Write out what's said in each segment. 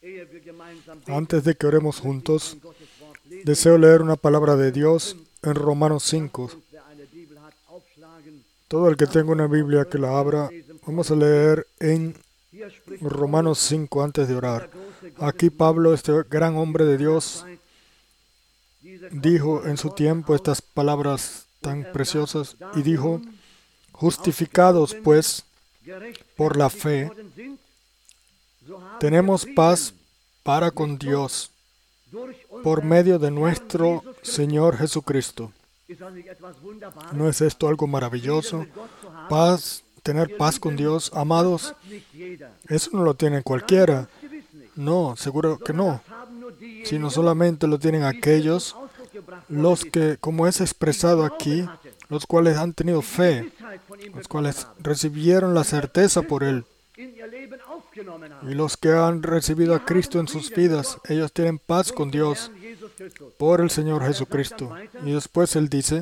Antes de que oremos juntos, deseo leer una palabra de Dios en Romanos 5. Todo el que tenga una Biblia que la abra, vamos a leer en Romanos 5 antes de orar. Aquí Pablo, este gran hombre de Dios, dijo en su tiempo estas palabras tan preciosas y dijo: justificados pues por la fe, tenemos paz para con Dios por medio de nuestro Señor Jesucristo. ¿No es esto algo maravilloso? Paz, tener paz con Dios, amados. Eso no lo tiene cualquiera. No, seguro que no. Sino solamente lo tienen aquellos, los que, como es expresado aquí, los cuales han tenido fe, los cuales recibieron la certeza por Él. Y los que han recibido a Cristo en sus vidas, ellos tienen paz con Dios por el Señor Jesucristo. Y después Él dice: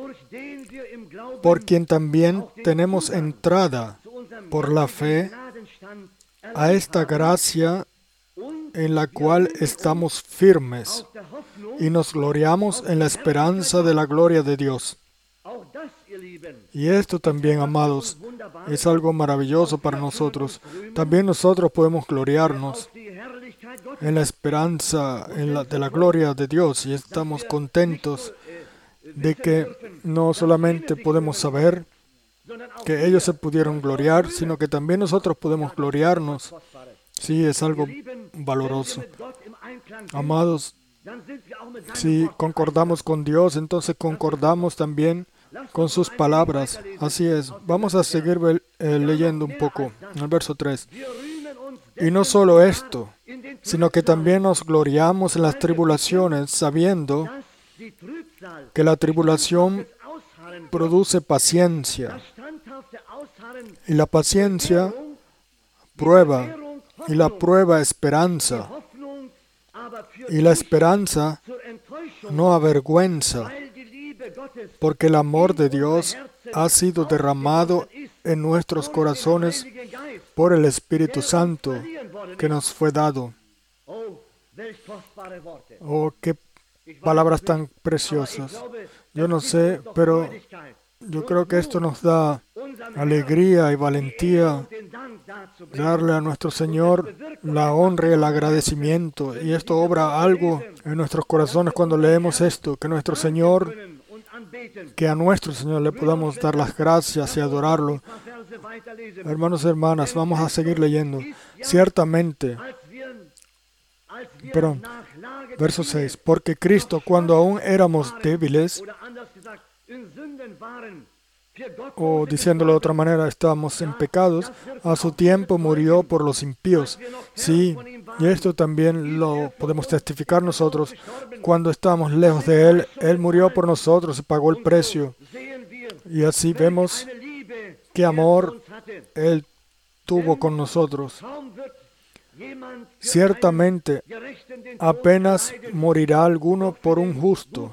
por quien también tenemos entrada por la fe a esta gracia en la cual estamos firmes y nos gloriamos en la esperanza de la gloria de Dios. Y esto también, amados, es algo maravilloso para nosotros. También nosotros podemos gloriarnos en la esperanza de la gloria de Dios, y estamos contentos de que no solamente podemos saber que ellos se pudieron gloriar, sino que también nosotros podemos gloriarnos. Sí, es algo valoroso. Amados, si concordamos con Dios, entonces concordamos también con sus palabras. Así es. Vamos a seguir leyendo un poco en el verso 3. Y no solo esto, sino que también nos gloriamos en las tribulaciones, sabiendo que la tribulación produce paciencia, y la paciencia prueba, y la prueba esperanza, y la esperanza no avergüenza, porque el amor de Dios ha sido derramado en nuestros corazones por el Espíritu Santo que nos fue dado. Oh, qué palabras tan preciosas. Yo no sé, pero yo creo que esto nos da alegría y valentía, darle a nuestro Señor la honra y el agradecimiento. Y esto obra algo en nuestros corazones cuando leemos esto, que nuestro Señor, que a nuestro Señor le podamos dar las gracias y adorarlo. Hermanos y hermanas, vamos a seguir leyendo. Ciertamente, verso 6, porque Cristo, cuando aún éramos débiles, o diciéndolo de otra manera, estábamos en pecados, a su tiempo murió por los impíos. Sí, y esto también lo podemos testificar nosotros. Cuando estábamos lejos de Él, Él murió por nosotros y pagó el precio. Y así vemos qué amor Él tuvo con nosotros. Ciertamente, apenas morirá alguno por un justo.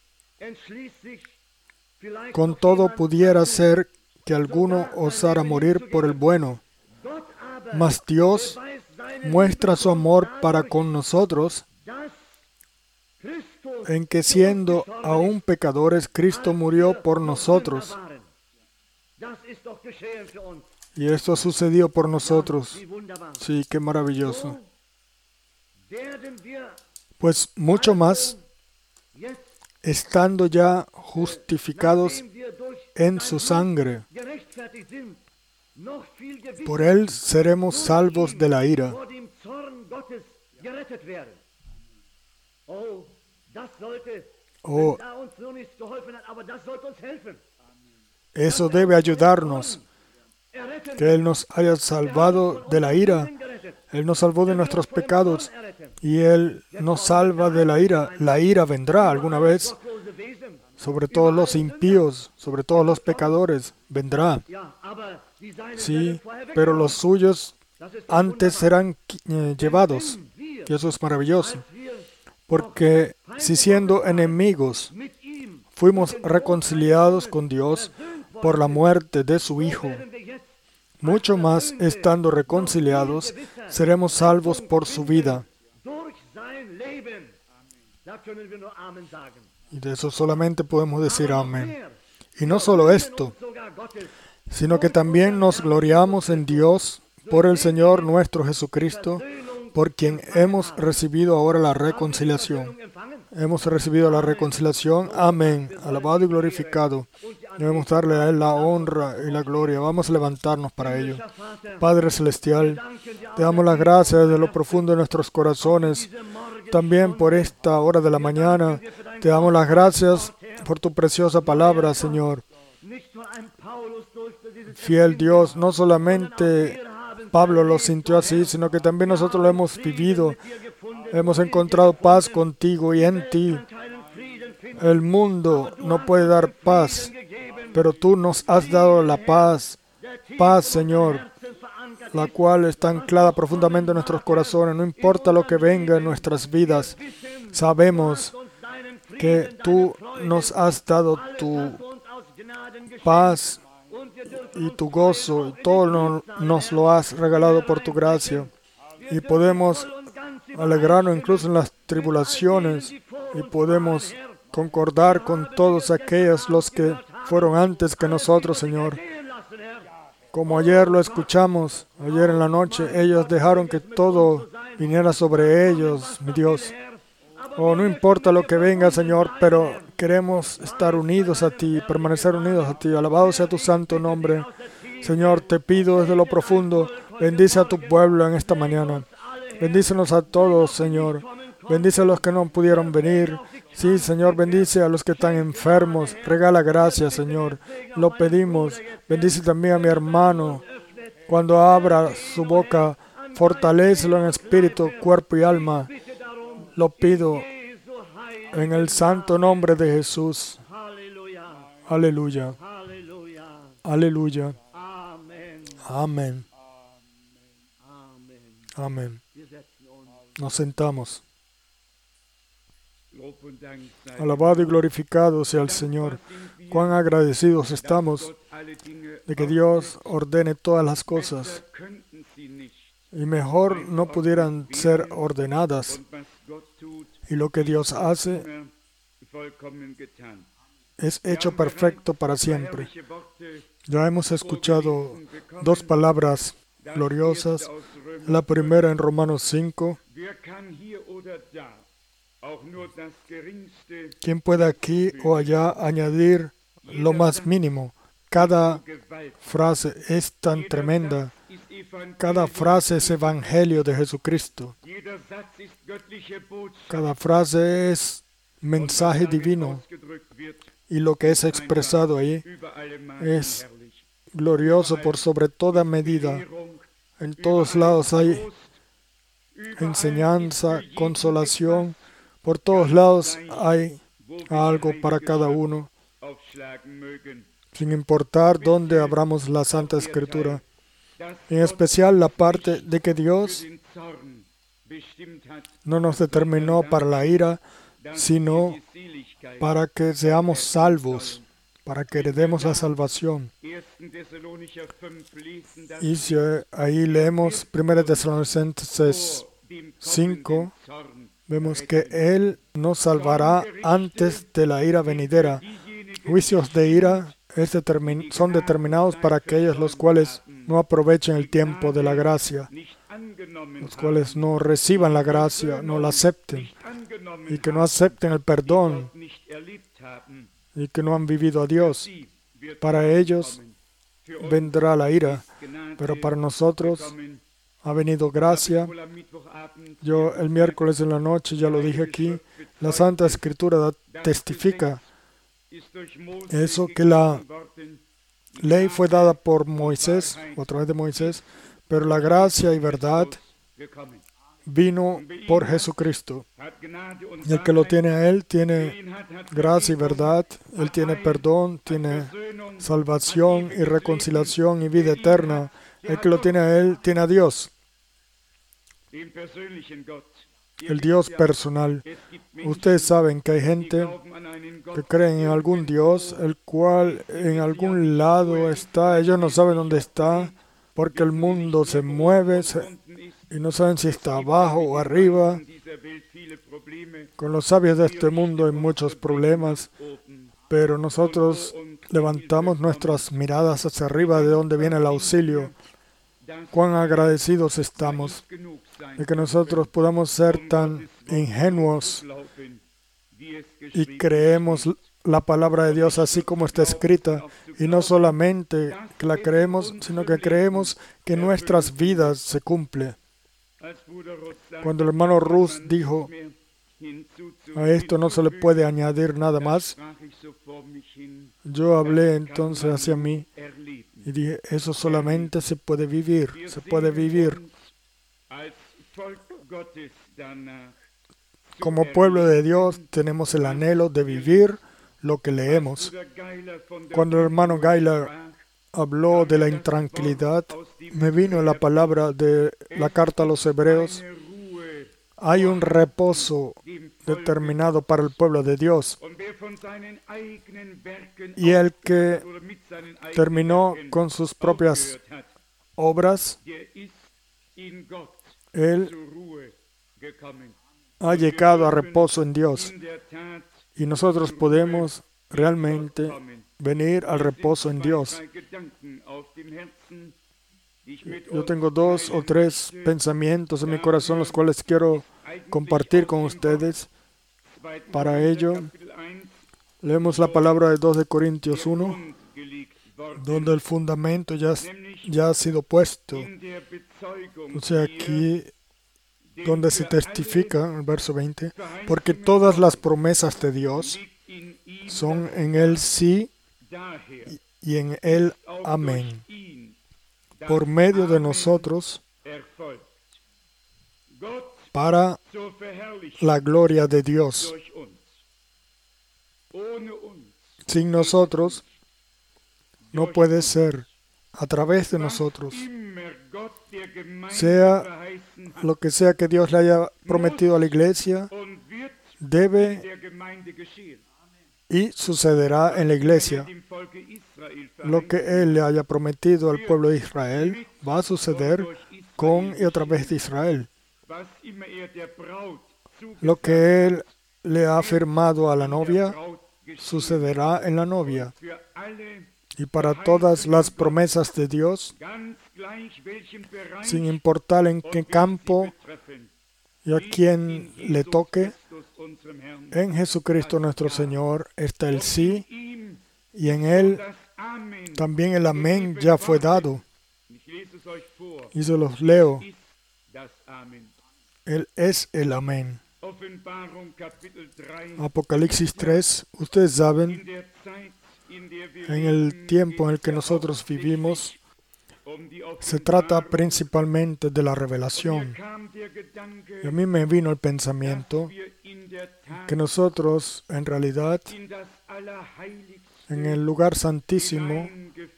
Con todo pudiera ser que alguno osara morir por el bueno. Mas Dios muestra su amor para con nosotros, en que siendo aún pecadores, Cristo murió por nosotros. Y esto sucedió por nosotros. Sí, qué maravilloso. Pues mucho más, estando ya justificados en su sangre, por Él seremos salvos de la ira. Oh, eso debe ayudarnos, que Él nos haya salvado de la ira. Él nos salvó de nuestros pecados y Él nos salva de la ira. La ira vendrá alguna vez sobre todos los impíos, sobre todos los pecadores, vendrá. Sí, pero los suyos antes serán llevados. Y eso es maravilloso. Porque si siendo enemigos fuimos reconciliados con Dios por la muerte de su Hijo, mucho más estando reconciliados, seremos salvos por su vida. Y de eso solamente podemos decir amén. Y no solo esto, sino que también nos gloriamos en Dios por el Señor nuestro Jesucristo, por quien hemos recibido ahora la reconciliación. Hemos recibido la reconciliación. Amén. Alabado y glorificado. Debemos darle a Él la honra y la gloria. Vamos a levantarnos para ello. Padre Celestial, te damos las gracias desde lo profundo de nuestros corazones. También por esta hora de la mañana, te damos las gracias por tu preciosa palabra, Señor. Fiel Dios, no solamente Pablo lo sintió así, sino que también nosotros lo hemos vivido. Hemos encontrado paz contigo y en ti. El mundo no puede dar paz, pero tú nos has dado la paz. Paz, Señor, la cual está anclada profundamente en nuestros corazones. No importa lo que venga en nuestras vidas, sabemos que tú nos has dado tu paz y tu gozo, y todo nos lo has regalado por tu gracia. Y podemos alegrarnos incluso en las tribulaciones, y podemos concordar con todos aquellos los que fueron antes que nosotros, Señor. Como ayer lo escuchamos, ayer en la noche, ellos dejaron que todo viniera sobre ellos, mi Dios. Oh, no importa lo que venga, Señor, pero queremos estar unidos a ti, permanecer unidos a ti. Alabado sea tu santo nombre. Señor, te pido desde lo profundo, bendice a tu pueblo en esta mañana. Bendícenos a todos, Señor. Bendice a los que no pudieron venir. Sí, Señor, bendice a los que están enfermos. Regala gracias, Señor. Lo pedimos. Bendice también a mi hermano. Cuando abra su boca, fortalécelo en espíritu, cuerpo y alma. Lo pido en el santo nombre de Jesús. Aleluya. Aleluya. Amén. Amén. Nos sentamos. Alabado y glorificado sea el Señor. Cuán agradecidos estamos de que Dios ordene todas las cosas. Y mejor no pudieran ser ordenadas. Y lo que Dios hace es hecho perfecto para siempre. Ya hemos escuchado dos palabras gloriosas. La primera en Romanos 5. ¿Quién puede aquí o allá añadir lo más mínimo? Cada frase es tan tremenda. Cada frase es evangelio de Jesucristo. Cada frase es mensaje divino. Y lo que es expresado ahí es glorioso por sobre toda medida. En todos lados hay enseñanza, consolación. Por todos lados hay algo para cada uno, sin importar dónde abramos la Santa Escritura. En especial la parte de que Dios no nos determinó para la ira, sino para que seamos salvos, para que heredemos la salvación. Y si ahí leemos 1 Tesalonicenses 5, vemos que Él nos salvará antes de la ira venidera. Juicios de ira son determinados para aquellos los cuales no aprovechen el tiempo de la gracia, los cuales no reciban la gracia, no la acepten, y que no acepten el perdón, y que no han vivido a Dios. Para ellos vendrá la ira, pero para nosotros ha venido gracia. Yo el miércoles en la noche ya lo dije aquí, la Santa Escritura testifica eso, que la ley fue dada por Moisés, o a través de Moisés, pero la gracia y verdad vino por Jesucristo. Y el que lo tiene a Él tiene gracia y verdad, Él tiene perdón, tiene salvación y reconciliación y vida eterna. El que lo tiene a Él tiene a Dios, el Dios personal. Ustedes saben que hay gente que cree en algún Dios, el cual en algún lado está. Ellos no saben dónde está, porque el mundo se mueve y no saben si está abajo o arriba. Con los sabios de este mundo hay muchos problemas, pero nosotros levantamos nuestras miradas hacia arriba, de donde viene el auxilio. Cuán agradecidos estamos de que nosotros podamos ser tan ingenuos y creemos la palabra de Dios así como está escrita, y no solamente que la creemos, sino que creemos que en nuestras vidas se cumple. Cuando el hermano Ruth dijo, a esto no se le puede añadir nada más, yo hablé entonces hacia mí y dije, eso solamente se puede vivir, se puede vivir. Como pueblo de Dios tenemos el anhelo de vivir lo que leemos. Cuando el hermano Geiler habló de la intranquilidad, me vino la palabra de la carta a los Hebreos. Hay un reposo determinado para el pueblo de Dios. Y el que terminó con sus propias obras, él ha llegado a reposo en Dios. Y nosotros podemos realmente venir al reposo en Dios. Yo tengo 2 o 3 pensamientos en mi corazón, los cuales quiero compartir con ustedes. Para ello, leemos la palabra de 2 de Corintios 1, donde el fundamento ya ha sido puesto. O sea, aquí donde se testifica, en el verso 20, porque todas las promesas de Dios son en Él sí y en Él amén, por medio de nosotros, para la gloria de Dios. Sin nosotros, no puede ser. A través de nosotros, sea lo que sea que Dios le haya prometido a la iglesia, debe y sucederá en la iglesia. Lo que Él le haya prometido al pueblo de Israel va a suceder con y a través de Israel. Lo que Él le ha afirmado a la novia sucederá en la novia. Y para todas las promesas de Dios, sin importar en qué campo y a quién le toque, en Jesucristo nuestro Señor está el sí, y en Él también el amén ya fue dado. Y se los leo. Él es el amén. Apocalipsis 3, ustedes saben, en el tiempo en el que nosotros vivimos, se trata principalmente de la revelación. Y a mí me vino el pensamiento que nosotros, en realidad, en el lugar santísimo,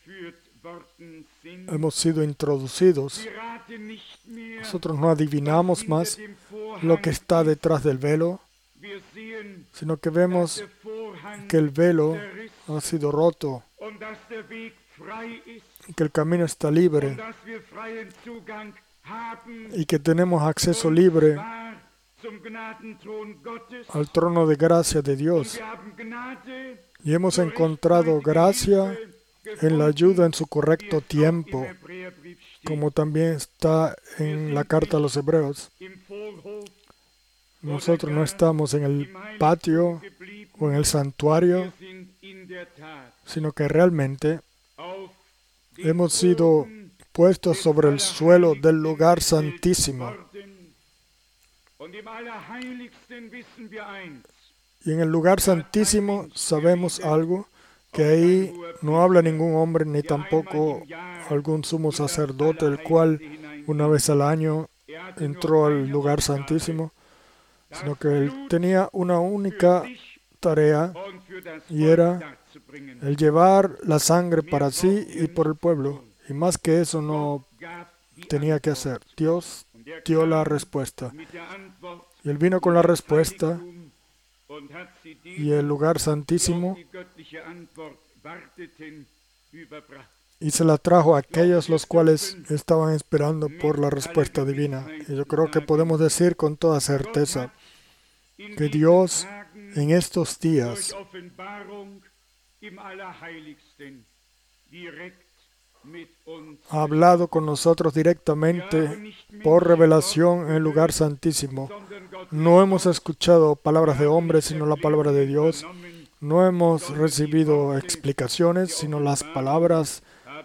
hemos sido introducidos. Nosotros no adivinamos más lo que está detrás del velo, sino que vemos que el velo ha sido roto, que el camino está libre y que tenemos acceso libre al trono de gracia de Dios. Y hemos encontrado gracia en la ayuda en su correcto tiempo, como también está en la carta a los Hebreos. Nosotros no estamos en el patio o en el santuario, sino que realmente hemos sido puestos sobre el suelo del lugar santísimo. Y en el lugar santísimo sabemos algo, que ahí no habla ningún hombre ni tampoco algún sumo sacerdote, el cual una vez al año entró al lugar santísimo, sino que él tenía una única tarea, y era el llevar la sangre para sí y por el pueblo. Y más que eso no tenía que hacer. Dios dio la respuesta. Y él vino con la respuesta, y el lugar santísimo y se la trajo a aquellos los cuales estaban esperando por la respuesta divina. Y yo creo que podemos decir con toda certeza que Dios en estos días ha hablado con nosotros directamente por revelación en el lugar santísimo. No hemos escuchado palabras de hombres, sino la palabra de Dios. No hemos recibido explicaciones, sino las palabras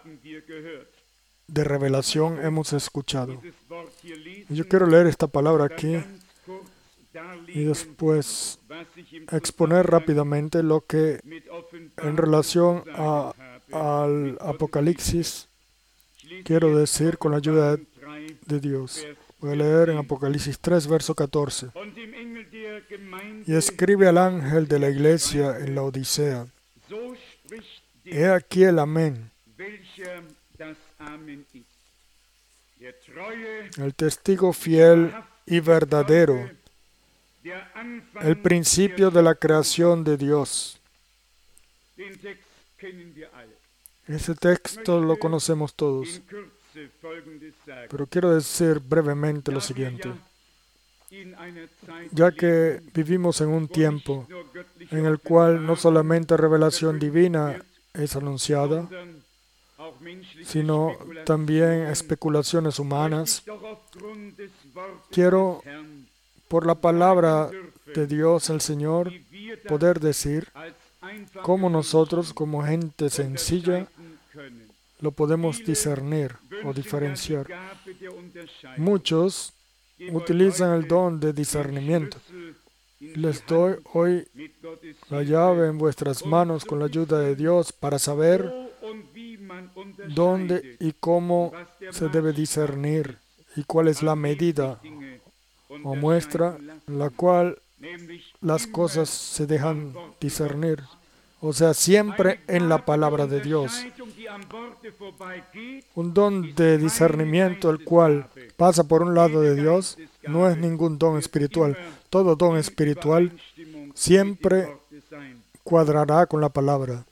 de revelación hemos escuchado. Yo quiero leer esta palabra aquí y después exponer rápidamente lo que en relación al Apocalipsis quiero decir con la ayuda de Dios. Voy a leer en Apocalipsis 3, verso 14. Y escribe al ángel de la iglesia en la Odisea: He aquí el Amén, el testigo fiel y verdadero, el principio de la creación de Dios. Ese texto lo conocemos todos, pero quiero decir brevemente lo siguiente. Ya que vivimos en un tiempo en el cual no solamente revelación divina es anunciada, sino también especulaciones humanas, quiero, por la palabra de Dios, el Señor, poder decir cómo nosotros, como gente sencilla, lo podemos discernir o diferenciar. Muchos utilizan el don de discernimiento. Les doy hoy la llave en vuestras manos con la ayuda de Dios para saber dónde y cómo se debe discernir y cuál es la medida o muestra en la cual las cosas se dejan discernir. O sea, siempre en la palabra de Dios. Un don de discernimiento, el cual pasa por un lado de Dios, no es ningún don espiritual. Todo don espiritual siempre cuadrará con la palabra.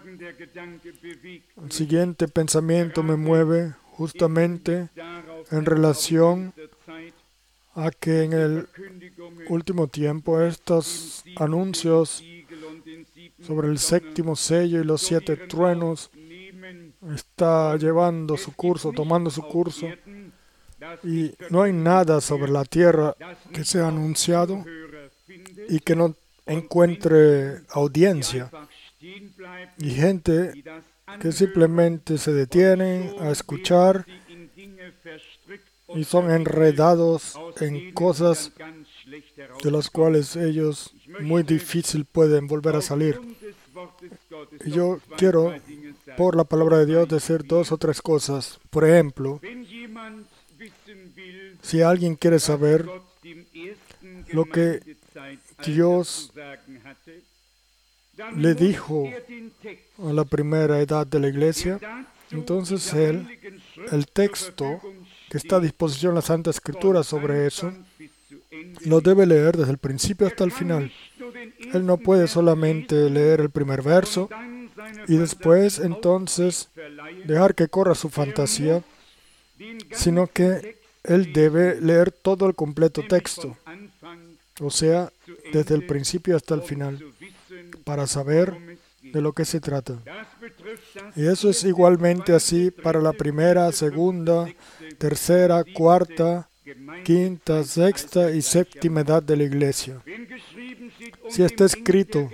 El siguiente pensamiento me mueve justamente en relación a que en el último tiempo estos anuncios sobre el séptimo sello y los 7 truenos está llevando su curso, tomando su curso, y no hay nada sobre la tierra que sea anunciado y que no encuentre audiencia, y gente que simplemente se detienen a escuchar y son enredados en cosas de las cuales ellos muy difícil pueden volver a salir. Y yo quiero, por la palabra de Dios, decir 2 o 3 cosas. Por ejemplo, si alguien quiere saber lo que Dios le dijo a la primera edad de la iglesia, entonces el texto que está a disposición en la Santa Escritura sobre eso, lo debe leer desde el principio hasta el final. Él no puede solamente leer el primer verso y después entonces dejar que corra su fantasía, sino que él debe leer todo el completo texto, o sea, desde el principio hasta el final, para saber de lo que se trata. Y eso es igualmente así para la primera, segunda, tercera, cuarta, quinta, sexta y séptima edad de la iglesia. Si está escrito,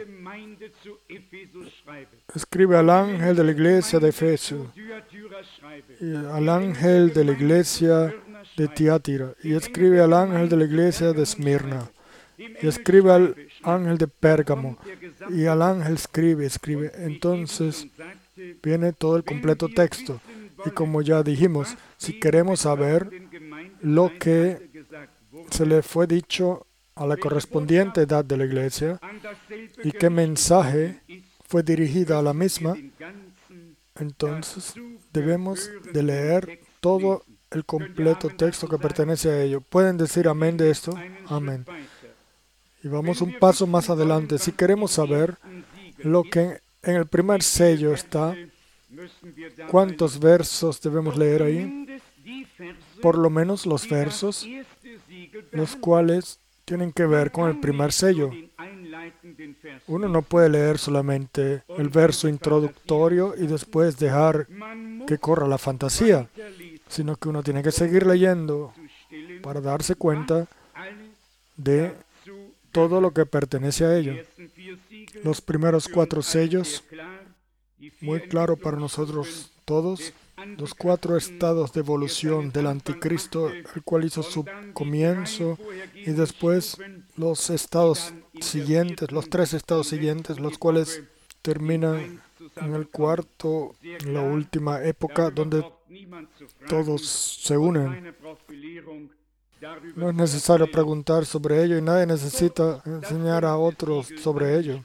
escribe al ángel de la iglesia de Efeso, y al ángel de la iglesia de Tiatira, y escribe al ángel de la iglesia de Esmirna, y escribe al ángel de Pérgamo, y al ángel escribe. Entonces viene todo el completo texto. Y como ya dijimos, si queremos saber lo que se le fue dicho a la correspondiente edad de la iglesia y qué mensaje fue dirigido a la misma, entonces debemos de leer todo el completo texto que pertenece a ello. ¿Pueden decir amén de esto? Amén. Y vamos un paso más adelante. Si queremos saber lo que en el primer sello está, ¿Cuántos versos debemos leer ahí? Por lo menos los versos, los cuales tienen que ver con el primer sello. Uno no puede leer solamente el verso introductorio y después dejar que corra la fantasía, sino que uno tiene que seguir leyendo para darse cuenta de todo lo que pertenece a ello. Los primeros 4 sellos, muy claro para nosotros todos, los 4 estados de evolución del anticristo, el cual hizo su comienzo, y después los estados siguientes, los 3 estados siguientes, los cuales terminan en el cuarto, la última época, donde todos se unen. No es necesario preguntar sobre ello y nadie necesita enseñar a otros sobre ello.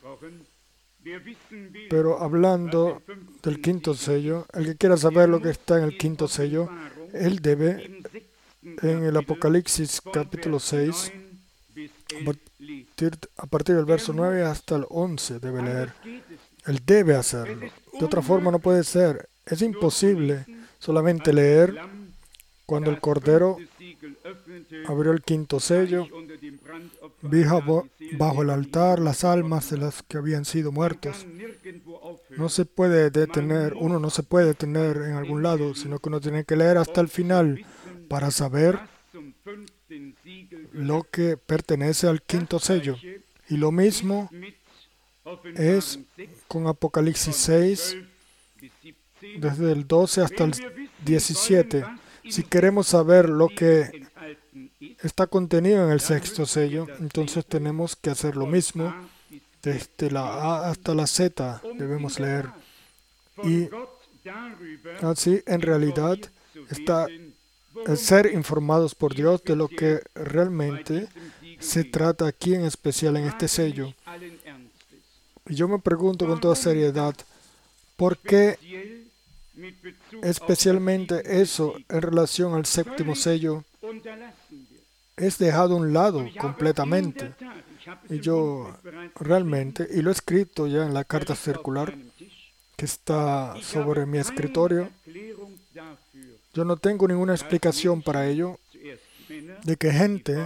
Pero hablando del quinto sello, el que quiera saber lo que está en el quinto sello, él debe, en el Apocalipsis capítulo 6, a partir del verso 9 hasta el 11, debe leer. Él debe hacerlo. De otra forma no puede ser. Es imposible solamente leer cuando el Cordero abrió el quinto sello, dijo bajo el altar las almas de los que habían sido muertos. No se puede detener, uno no se puede detener en algún lado, sino que uno tiene que leer hasta el final para saber lo que pertenece al quinto sello. Y lo mismo es con Apocalipsis 6, desde el 12 hasta el 17. Si queremos saber lo que está contenido en el sexto sello, entonces tenemos que hacer lo mismo. Desde la A hasta la Z debemos leer. Y así, en realidad, está el ser informados por Dios de lo que realmente se trata aquí, en especial en este sello. Y yo me pregunto con toda seriedad, ¿por qué especialmente eso en relación al séptimo sello es dejado a un lado completamente? Y yo realmente, y lo he escrito ya en la carta circular que está sobre mi escritorio, yo no tengo ninguna explicación para ello, de que gente,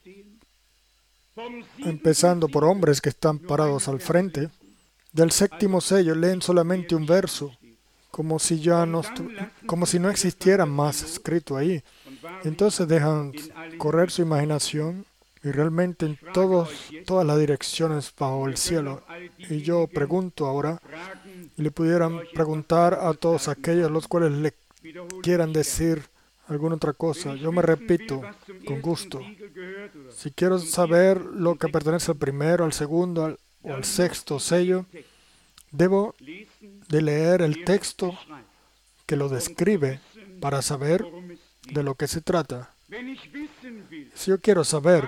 empezando por hombres que están parados al frente, del séptimo sello leen solamente un verso, como si no existiera más escrito ahí. Entonces dejan correr su imaginación y realmente en todas las direcciones bajo el cielo. Y yo pregunto ahora, y le pudieran preguntar a todos aquellos los cuales le quieran decir alguna otra cosa. Yo me repito con gusto. Si quiero saber lo que pertenece al primero, al segundo o al sexto sello, debo de leer el texto que lo describe para saber de lo que se trata. Si yo quiero saber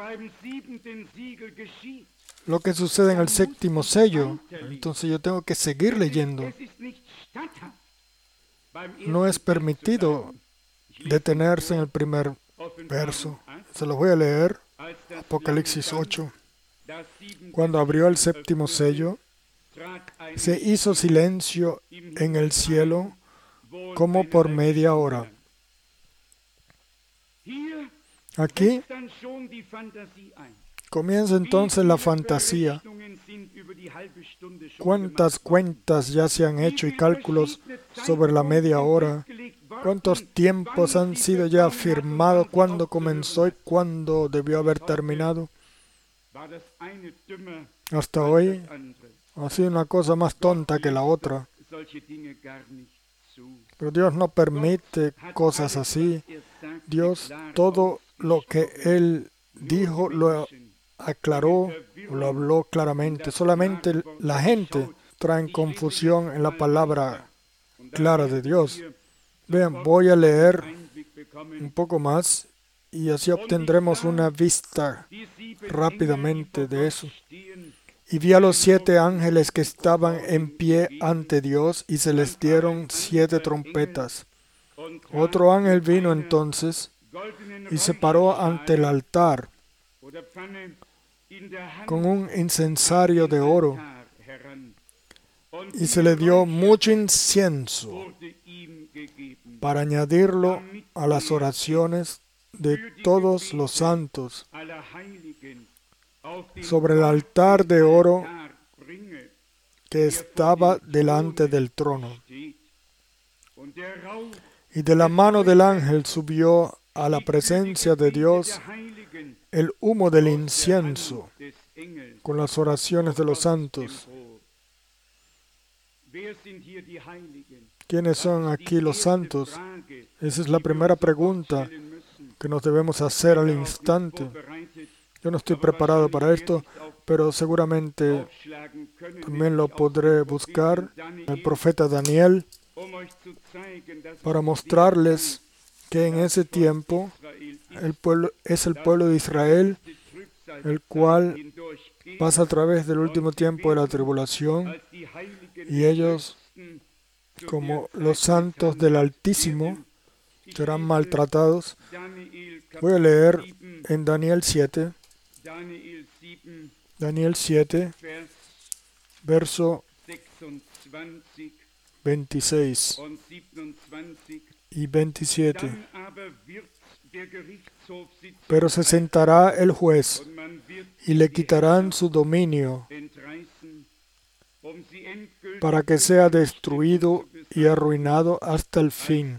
lo que sucede en el séptimo sello, entonces yo tengo que seguir leyendo. No es permitido detenerse en el primer verso. Se lo voy a leer. Apocalipsis 8. Cuando abrió el séptimo sello, se hizo silencio en el cielo como por media hora. Aquí comienza entonces la fantasía. ¿Cuántas cuentas ya se han hecho y cálculos sobre la media hora? ¿Cuántos tiempos han sido ya afirmados? ¿Cuándo comenzó y cuándo debió haber terminado? Hasta hoy ha sido una cosa más tonta que la otra. Pero Dios no permite cosas así. Dios, todo lo que Él dijo, lo aclaró, lo habló claramente. Solamente la gente trae confusión en la palabra clara de Dios. Vean, voy a leer un poco más y así obtendremos una vista rápidamente de eso. Y vi a los 7 ángeles que estaban en pie ante Dios y se les dieron 7 trompetas. Otro ángel vino entonces y se paró ante el altar con un incensario de oro y se le dio mucho incienso para añadirlo a las oraciones de todos los santos sobre el altar de oro que estaba delante del trono. Y de la mano del ángel subió a la presencia de Dios el humo del incienso con las oraciones de los santos. ¿Quiénes son aquí los santos? Esa es la primera pregunta que nos debemos hacer al instante. Yo no estoy preparado para esto, pero seguramente también lo podré buscar, el profeta Daniel, para mostrarles que en ese tiempo es el pueblo de Israel, el cual pasa a través del último tiempo de la tribulación, y ellos, como los santos del Altísimo, serán maltratados. Voy a leer en Daniel 7, verso 26 y 27. Pero se sentará el juez y le quitarán su dominio para que sea destruido y arruinado hasta el fin,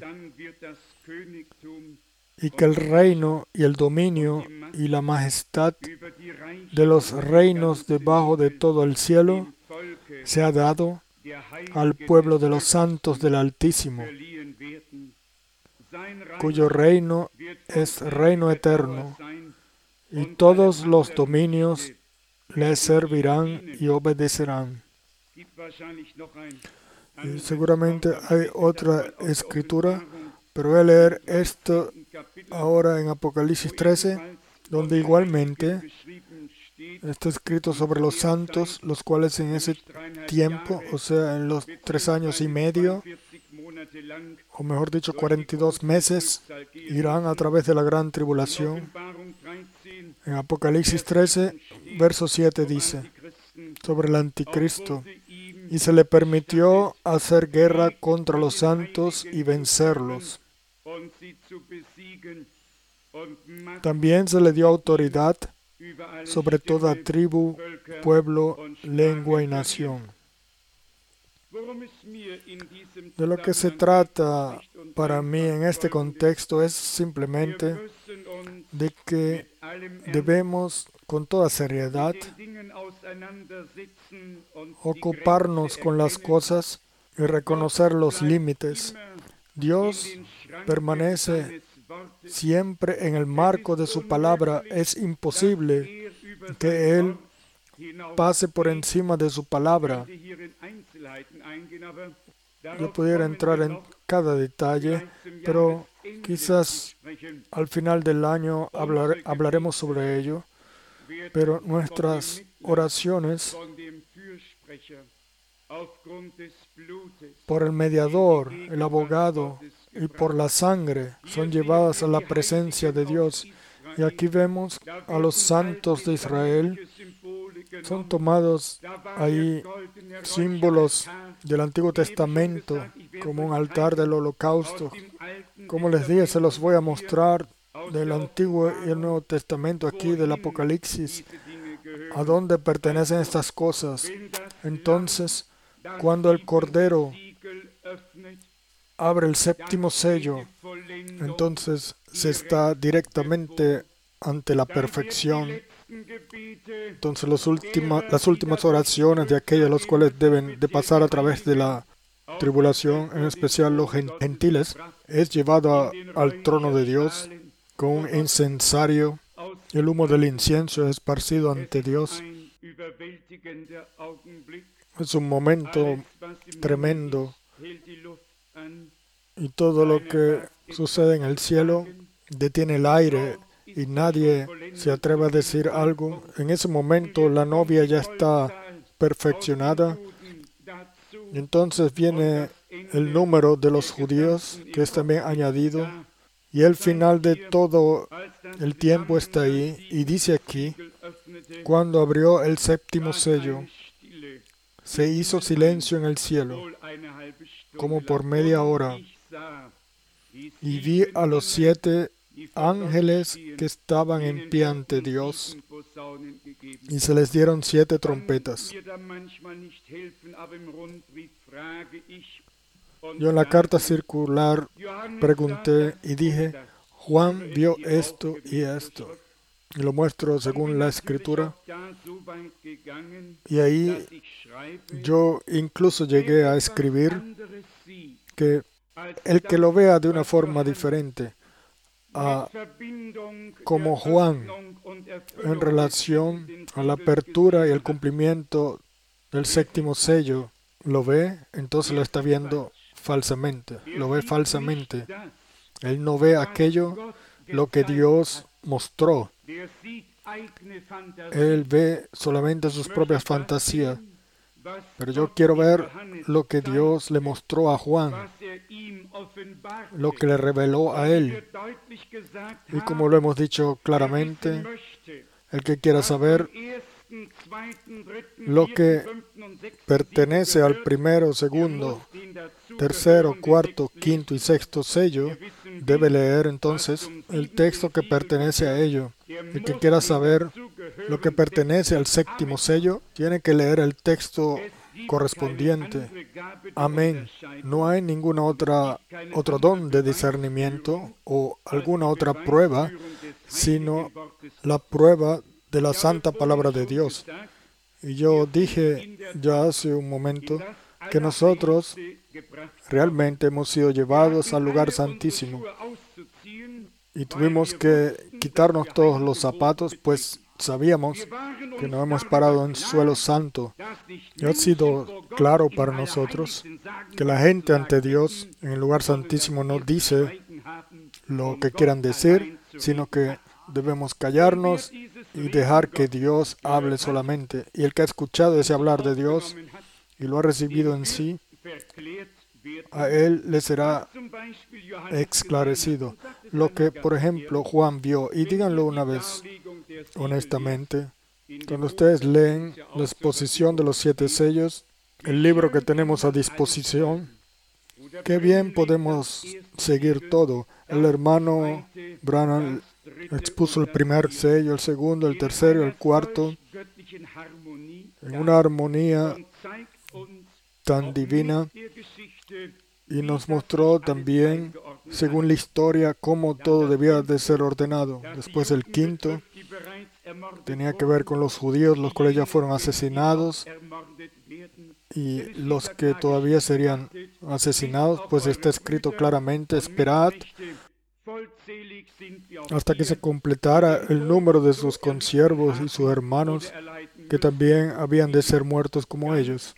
y que el reino y el dominio y la majestad de los reinos debajo de todo el cielo sea dado al pueblo de los santos del Altísimo, cuyo reino es reino eterno, y todos los dominios le servirán y obedecerán. Y seguramente hay otra escritura, pero voy a leer esto ahora en Apocalipsis 13, donde igualmente está escrito sobre los santos, los cuales en ese tiempo, o sea, en los 3 años y medio, o mejor dicho, 42 meses, irán a través de la gran tribulación. En Apocalipsis 13, verso 7 dice, sobre el anticristo, y se le permitió hacer guerra contra los santos y vencerlos. También se le dio autoridad sobre toda tribu, pueblo, lengua y nación. De lo que se trata para mí en este contexto es simplemente de que debemos con toda seriedad ocuparnos con las cosas y reconocer los límites. Dios permanece siempre en el marco de su palabra. Es imposible que Él pase por encima de su palabra. Yo pudiera entrar en cada detalle, pero quizás al final del año hablaremos sobre ello. Pero nuestras oraciones por el mediador, el abogado y por la sangre son llevadas a la presencia de Dios. Y aquí vemos a los santos de Israel. Son tomados ahí símbolos del Antiguo Testamento como un altar del holocausto. Como les dije, se los voy a mostrar del Antiguo y el Nuevo Testamento aquí del Apocalipsis, a dónde pertenecen estas cosas. Entonces, cuando el Cordero abre el séptimo sello, entonces se está directamente ante la perfección. Entonces las últimas oraciones de aquellos los cuales deben de pasar a través de la tribulación, en especial los gentiles, es llevado al trono de Dios con un incensario. El humo del incienso es esparcido ante Dios. Es un momento tremendo. Y todo lo que sucede en el cielo detiene el aire y nadie se atreve a decir algo. En ese momento la novia ya está perfeccionada. Y entonces viene el número de los judíos, que es también añadido. Y el final de todo el tiempo está ahí. Y dice aquí, cuando abrió el séptimo sello, se hizo silencio en el cielo, como por media hora, y vi a los 7 ángeles que estaban en pie ante Dios, y se les dieron 7 trompetas. Yo en la carta circular pregunté y dije, Juan vio esto y esto. Y lo muestro según la Escritura. Y ahí yo incluso llegué a escribir que el que lo vea de una forma diferente, como Juan, en relación a la apertura y el cumplimiento del 7º sello, lo ve, entonces lo está viendo falsamente, lo ve falsamente. Él no ve aquello, lo que Dios mostró. Él ve solamente sus propias fantasías. Pero yo quiero ver lo que Dios le mostró a Juan, lo que le reveló a él. Y como lo hemos dicho claramente, el que quiera saber lo que pertenece al primero, segundo, tercero, cuarto, quinto y sexto sello, debe leer entonces el texto que pertenece a ello. El que quiera saber lo que pertenece al 7º sello, tiene que leer el texto correspondiente. Amén. No hay ninguna otro don de discernimiento o alguna otra prueba, sino la prueba de la santa palabra de Dios. Y yo dije ya hace un momento que nosotros realmente hemos sido llevados al lugar santísimo y tuvimos que quitarnos todos los zapatos, pues sabíamos que no hemos parado en suelo santo. Y ha sido claro para nosotros que la gente ante Dios en el lugar santísimo no dice lo que quieran decir, sino que debemos callarnos y dejar que Dios hable solamente. Y el que ha escuchado ese hablar de Dios y lo ha recibido en sí, a él le será esclarecido. Lo que, por ejemplo, Juan vio, y díganlo una vez honestamente, cuando ustedes leen la exposición de los 7 sellos, el libro que tenemos a disposición, qué bien podemos seguir todo. El hermano Branham expuso el primer sello, el segundo, el tercero, el cuarto, en una armonía tan divina, y nos mostró también, según la historia, cómo todo debía de ser ordenado. Después el quinto tenía que ver con los judíos, los cuales ya fueron asesinados, y los que todavía serían asesinados, pues está escrito claramente, esperad hasta que se completara el número de sus consiervos y sus hermanos, que también habían de ser muertos como ellos.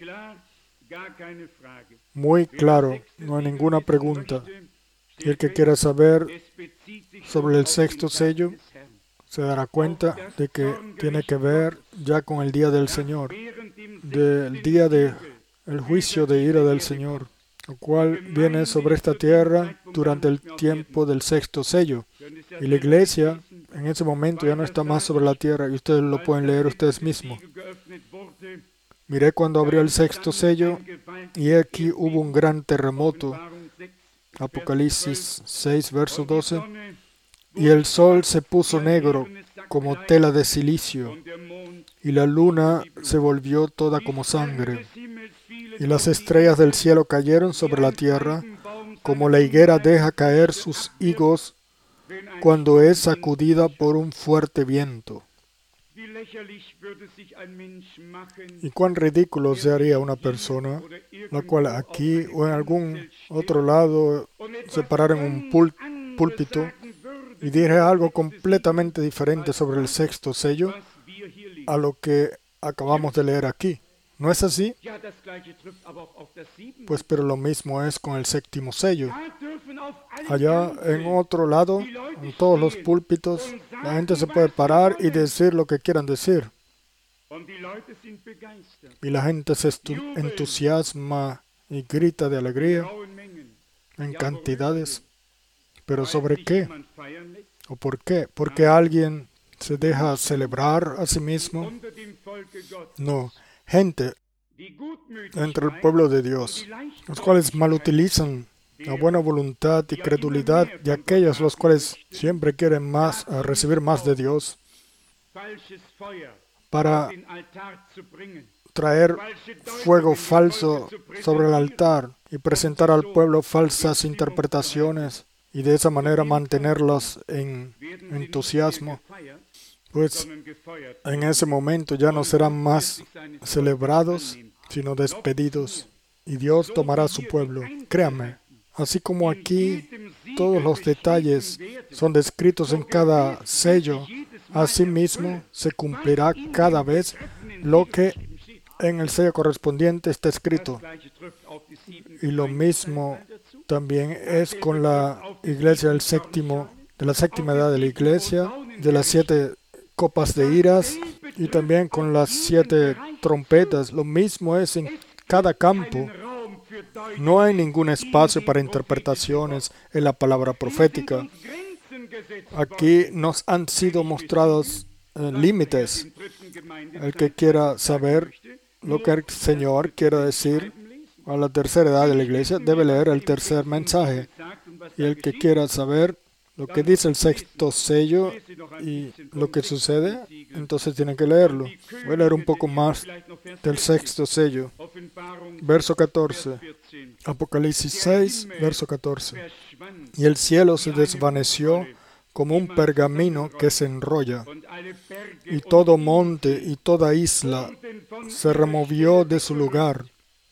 Muy claro, no hay ninguna pregunta. Y el que quiera saber sobre el 6º sello, se dará cuenta de que tiene que ver ya con el día del Señor, del día del juicio de ira del Señor, el cual viene sobre esta tierra durante el tiempo del 6º sello. Y la iglesia en ese momento ya no está más sobre la tierra, y ustedes lo pueden leer ustedes mismos. Miré cuando abrió el 6º sello, y aquí hubo un gran terremoto. Apocalipsis 6, verso 12. Y el sol se puso negro como tela de silicio, y la luna se volvió toda como sangre, y las estrellas del cielo cayeron sobre la tierra, como la higuera deja caer sus higos cuando es sacudida por un fuerte viento. ¿Y cuán ridículo se haría una persona, la cual aquí o en algún otro lado se parara en un púlpito y dijera algo completamente diferente sobre el 6º sello a lo que acabamos de leer aquí? ¿No es así? Pues pero lo mismo es con el 7º sello. Allá en otro lado, en todos los púlpitos, la gente se puede parar y decir lo que quieran decir. Y la gente se entusiasma y grita de alegría en cantidades. ¿Pero sobre qué? ¿O por qué? ¿Porque alguien se deja celebrar a sí mismo? No. Gente entre el pueblo de Dios, los cuales malutilizan la buena voluntad y credulidad de aquellos los cuales siempre quieren más, recibir más de Dios, para traer fuego falso sobre el altar y presentar al pueblo falsas interpretaciones y de esa manera mantenerlos en entusiasmo. Pues en ese momento ya no serán más celebrados, sino despedidos, y Dios tomará a su pueblo. Créanme, así como aquí todos los detalles son descritos en cada sello, asimismo se cumplirá cada vez lo que en el sello correspondiente está escrito. Y lo mismo también es con la iglesia del séptimo, de la séptima edad de la iglesia, de las 7 copas de iras y también con las 7 trompetas. Lo mismo es en cada campo. No hay ningún espacio para interpretaciones en la palabra profética. Aquí nos han sido mostrados límites. El que quiera saber lo que el Señor quiere decir a la tercera edad de la iglesia debe leer el tercer mensaje. Y el que quiera saber lo que dice el sexto sello y lo que sucede, entonces tiene que leerlo. Voy a leer un poco más del sexto sello. Verso 14. Apocalipsis 6, verso 14. Y el cielo se desvaneció como un pergamino que se enrolla, y todo monte y toda isla se removió de su lugar.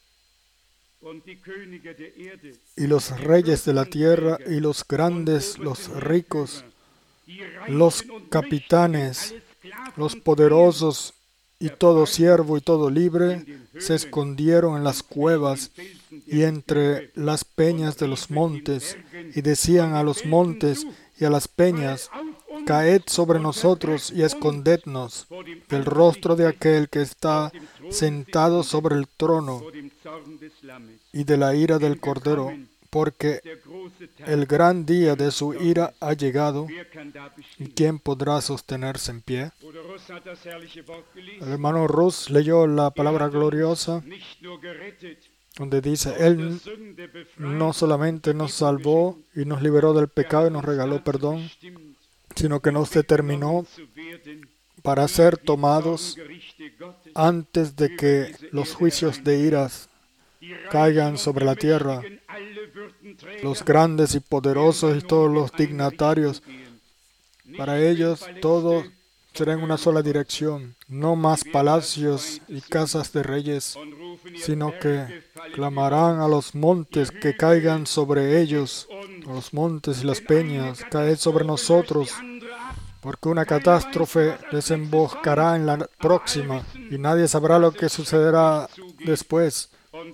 Y los reyes de la tierra y los grandes, los ricos, los capitanes, los poderosos y todo siervo y todo libre se escondieron en las cuevas y entre las peñas de los montes y decían a los montes y a las peñas: caed sobre nosotros y escondednos del rostro de aquel que está sentado sobre el trono y de la ira del Cordero, porque el gran día de su ira ha llegado. ¿Y quién podrá sostenerse en pie? El hermano Rus leyó la palabra gloriosa, donde dice: Él no solamente nos salvó y nos liberó del pecado y nos regaló perdón, sino que nos determinó para ser tomados antes de que los juicios de iras caigan sobre la tierra. Los grandes y poderosos y todos los dignatarios, para ellos todos será en una sola dirección, no más palacios y casas de reyes, sino que clamarán a los montes que caigan sobre ellos, a los montes y las peñas: caed sobre nosotros, porque una catástrofe desemboscará en la próxima, y nadie sabrá lo que sucederá después.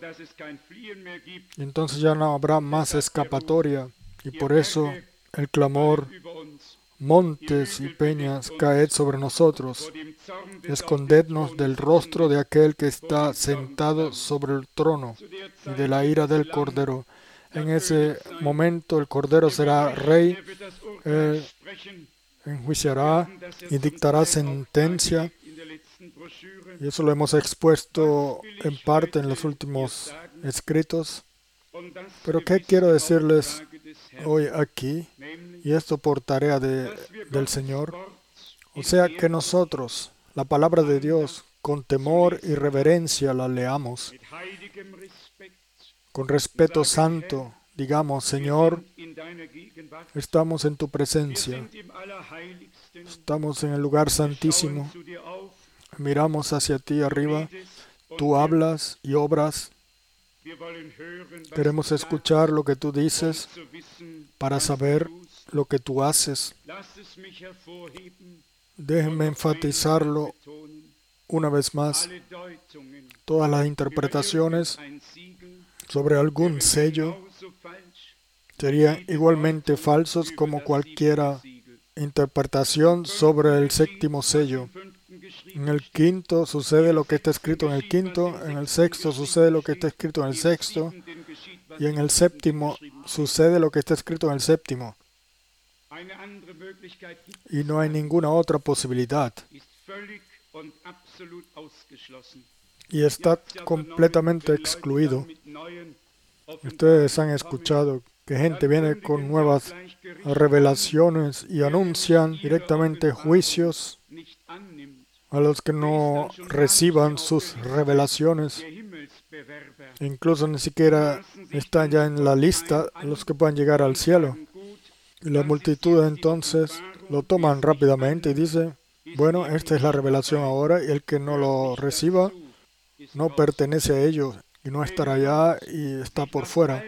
Y entonces ya no habrá más escapatoria, y por eso el clamor: montes y peñas, caed sobre nosotros, escondednos del rostro de aquel que está sentado sobre el trono y de la ira del Cordero. En ese momento el Cordero será rey, enjuiciará y dictará sentencia, y eso lo hemos expuesto en parte en los últimos escritos. Pero ¿qué quiero decirles hoy aquí? Y esto por tarea del Señor. O sea, que nosotros, la palabra de Dios, con temor y reverencia la leamos, con respeto santo, digamos: Señor, estamos en tu presencia, estamos en el lugar santísimo, miramos hacia ti arriba, tú hablas y obras. Queremos escuchar lo que tú dices para saber lo que tú haces. Déjenme enfatizarlo una vez más. Todas las interpretaciones sobre algún sello serían igualmente falsos como cualquier interpretación sobre el séptimo sello. En el quinto sucede lo que está escrito en el quinto, en el sexto sucede lo que está escrito en el sexto, y en el séptimo sucede lo que está escrito en el séptimo. Y no hay ninguna otra posibilidad. y está completamente excluido. Ustedes han escuchado que gente viene con nuevas revelaciones y anuncian directamente juicios a los que no reciban sus revelaciones. Incluso ni siquiera están ya en la lista los que puedan llegar al cielo. Y la multitud entonces lo toman rápidamente y dice, bueno, esta es la revelación ahora, y el que no lo reciba no pertenece a ellos y no estará allá y está por fuera.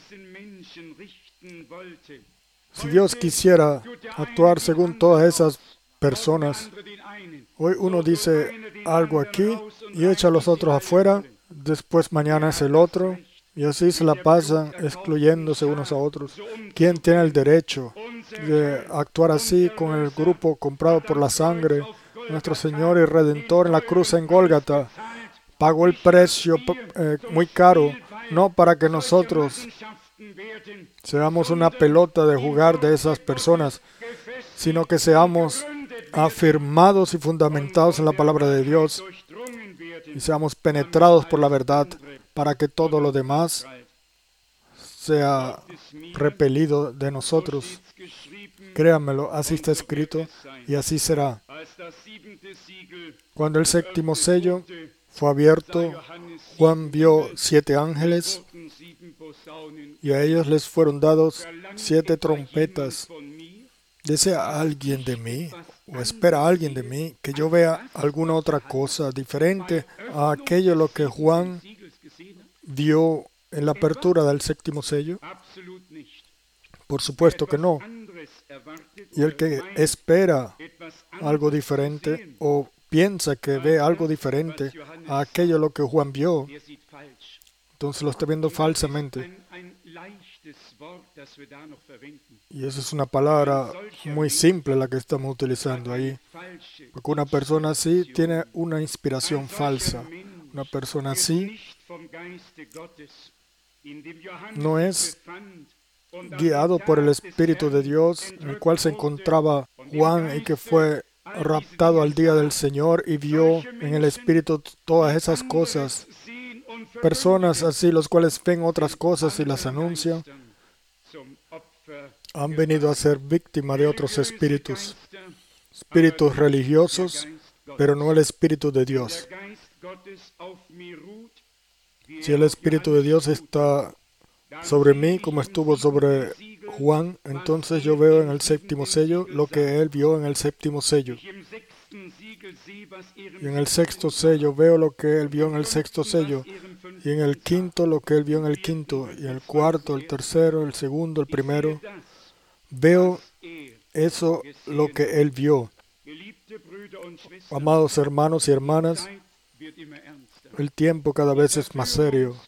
Si Dios quisiera actuar según todas esas personas, hoy uno dice algo aquí y echa a los otros afuera, después mañana es el otro, y así se la pasan excluyéndose unos a otros. ¿Quién tiene el derecho de actuar así con el grupo comprado por la sangre? Nuestro Señor y Redentor en la cruz en Gólgata pagó el precio muy caro, no para que nosotros seamos una pelota de jugar de esas personas, sino que seamos afirmados y fundamentados en la palabra de Dios y seamos penetrados por la verdad para que todo lo demás sea repelido de nosotros. Créanmelo, así está escrito y así será. Cuando el séptimo sello fue abierto, Juan vio 7 ángeles y a ellos les fueron dados 7 trompetas. ¿Desea alguien de mí o espera alguien de mí que yo vea alguna otra cosa diferente a aquello lo que Juan vio en la apertura del séptimo sello? Por supuesto que no. Y el que espera algo diferente o piensa que ve algo diferente a aquello lo que Juan vio, entonces lo está viendo falsamente. Y esa es una palabra muy simple la que estamos utilizando ahí. Porque una persona así tiene una inspiración falsa. Una persona así no es guiado por el Espíritu de Dios, en el cual se encontraba Juan y que fue raptado al día del Señor y vio en el Espíritu todas esas cosas. Personas así, los cuales ven otras cosas y las anuncian, han venido a ser víctimas de otros espíritus religiosos, pero no el Espíritu de Dios. Si el Espíritu de Dios está sobre mí, como estuvo sobre Juan, entonces yo veo en el séptimo sello lo que él vio en el séptimo sello. Y en el sexto sello veo lo que él vio en el sexto sello. Y en el quinto lo que él vio en el quinto. Y en el cuarto, el tercero, el segundo, el primero. Veo eso, lo que él vio. Amados hermanos y hermanas, el tiempo cada vez es más serio.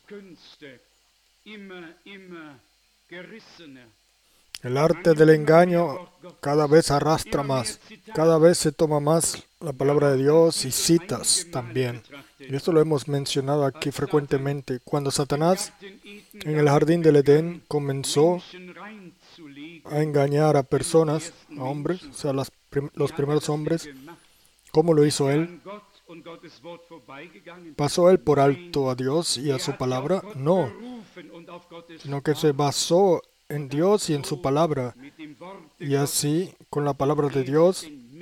El arte del engaño cada vez arrastra más, cada vez se toma más la palabra de Dios y citas también. Y esto lo hemos mencionado aquí frecuentemente. Cuando Satanás en el jardín del Edén comenzó a engañar a personas, a hombres, o sea, los primeros hombres, ¿cómo lo hizo él? ¿Pasó él por alto a Dios y a su palabra? No, sino que se basó en Dios y en su palabra. Y así, con la palabra de Dios,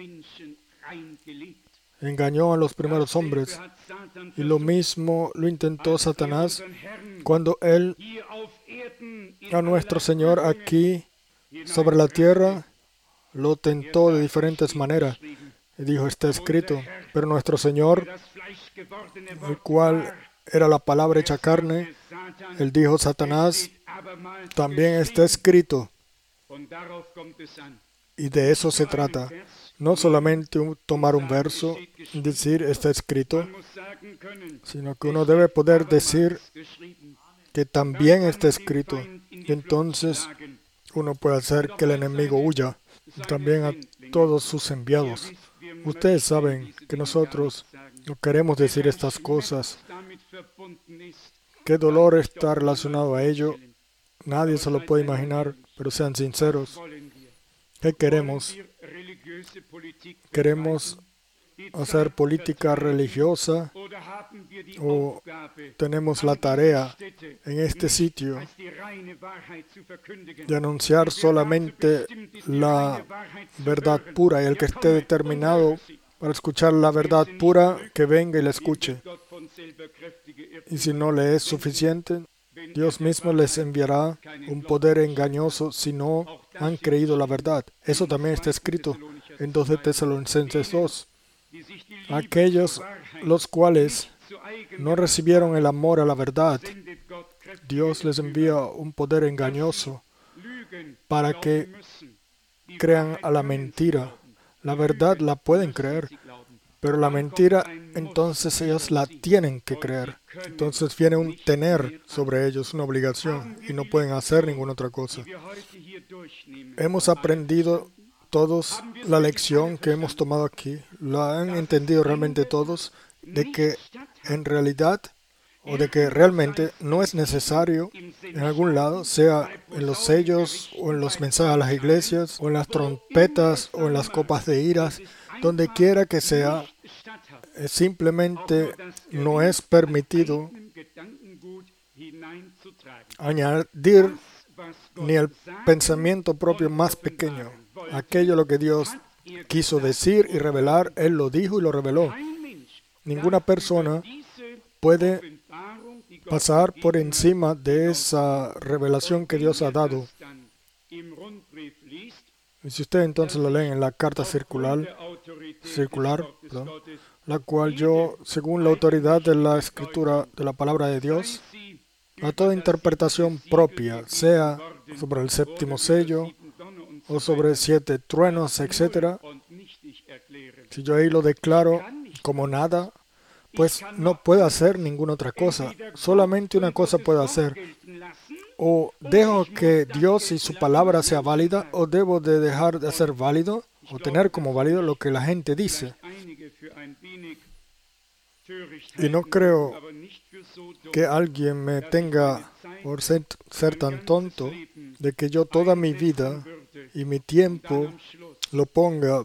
engañó a los primeros hombres. Y lo mismo lo intentó Satanás cuando él, a nuestro Señor aquí sobre la tierra, lo tentó de diferentes maneras. Y dijo, está escrito, pero nuestro Señor, el cual era la palabra hecha carne, él dijo, Satanás, también está escrito. Y de eso se trata. No solamente tomar un verso y decir, está escrito, sino que uno debe poder decir que también está escrito. Y entonces uno puede hacer que el enemigo huya. Y también a todos sus enviados. Ustedes saben que nosotros no queremos decir estas cosas. ¿Qué dolor está relacionado a ello? Nadie se lo puede imaginar, pero sean sinceros. ¿Qué queremos? ¿Queremos hacer política religiosa o tenemos la tarea en este sitio de anunciar solamente la verdad pura, y el que esté determinado para escuchar la verdad pura, que venga y la escuche. Y si no le es suficiente, Dios mismo les enviará un poder engañoso si no han creído la verdad. Eso también está escrito en 2 de Tesalonicenses 2. Aquellos los cuales no recibieron el amor a la verdad, Dios les envía un poder engañoso para que crean a la mentira. La verdad la pueden creer, pero la mentira, entonces ellos la tienen que creer. Entonces viene un tener sobre ellos, una obligación, y no pueden hacer ninguna otra cosa. Hemos aprendido todos la lección que hemos tomado aquí. ¿La han entendido realmente todos? De que en realidad, o de que realmente no es necesario en algún lado, sea en los sellos, o en los mensajes a las iglesias, o en las trompetas, o en las copas de iras, donde quiera que sea, simplemente no es permitido añadir ni el pensamiento propio más pequeño. Aquello lo que Dios quiso decir y revelar, Él lo dijo y lo reveló. Ninguna persona puede pasar por encima de esa revelación que Dios ha dado. Y si usted entonces lo lee en la carta circular, la cual yo, según la autoridad de la Escritura, de la palabra de Dios, a toda interpretación propia, sea sobre el séptimo sello o sobre 7 truenos, etc., si yo ahí lo declaro como nada, pues no puedo hacer ninguna otra cosa. Solamente una cosa puedo hacer. O dejo que Dios y su palabra sea válida, o debo de dejar de ser válido, o tener como válido lo que la gente dice. Y no creo que alguien me tenga por ser tan tonto de que yo toda mi vida y mi tiempo lo ponga